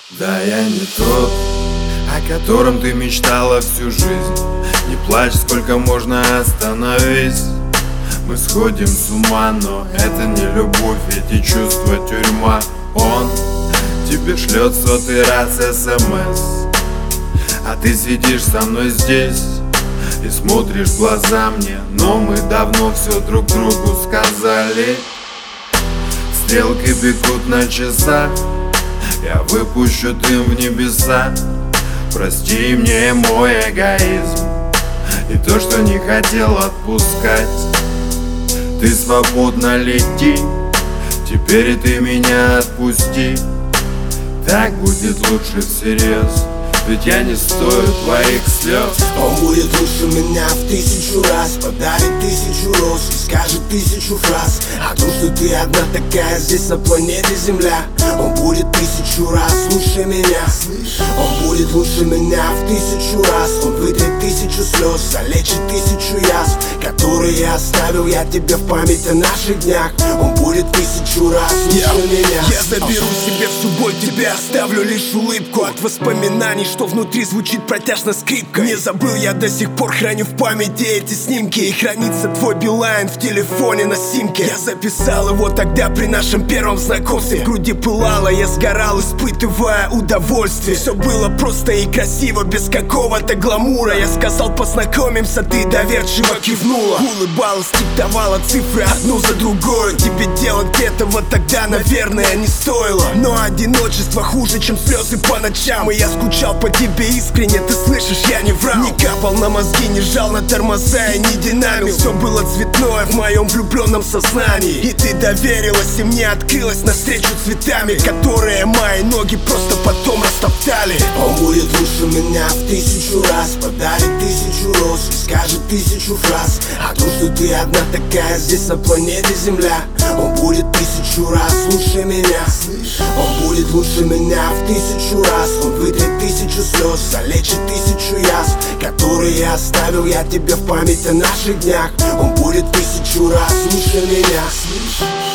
Да, я не тот, о котором ты мечтала всю жизнь. Не плачь, сколько можно, остановись. Мы сходим с ума, но это не любовь, эти чувства тюрьма. Он тебе шлет сотый раз СМС, а ты сидишь со мной здесь и смотришь в глаза мне. Но мы давно все друг другу сказали. Стрелки бегут на часах, я выпущу дым в небеса. Прости мне мой эгоизм и то, что не хотел отпускать. Ты свободно лети, теперь и ты меня отпусти. Так будет лучше всерьез, ведь я не стою твоих слез. Он будет лучше меня в 1000 раз, подарит 1000 роз и скажет 1000 фраз о том, что ты одна такая здесь на планете Земля. Он будет 1000 раз лучше меня. Он будет лучше меня в 1000 раз. Он вытрет 1000 слез, залечит 1000 язв, которые я оставил я тебе в память о наших днях. Он будет 1000 раз лучше меня. Я заберу себе всю боль, тебе оставлю лишь улыбку от воспоминаний, что внутри звучит протяжно скрипка. Не забыл, я до сих пор храню в памяти эти снимки. И хранится твой билайн в телефоне на симке. Я записал его тогда при нашем первом знакомстве. В груди пылало, я сгорал, испытывая удовольствие. Все было просто и красиво, без какого-то гламура. Я сказал, познакомимся, ты доверчиво кивнула. Улыбалась, диктовала цифры одну за другой. Тебе делать этого тогда, наверное, не стоило. Но одиночество хуже, чем слезы по ночам. И я скучал по тебе искренне, ты слышишь, я не врал. Не капал на мозги, не жал на тормоза и не динамил. Все было цветное в моем влюбленном сознании. И ты доверилась, и мне открылась навстречу цветами, которые мои ноги просто потом растоптали. Он будет лучше меня в 1000 раз, подарит 1000 роз и скажет 1000 фраз о том, что ты одна такая здесь на планете Земля. Он будет 1000 раз лучше меня. Он будет лучше меня в 1000 раз. Он вытрет 1000 слез, залечит 1000 язв, которые я оставил я тебе в память о наших днях. Он будет 1000 раз лучше меня.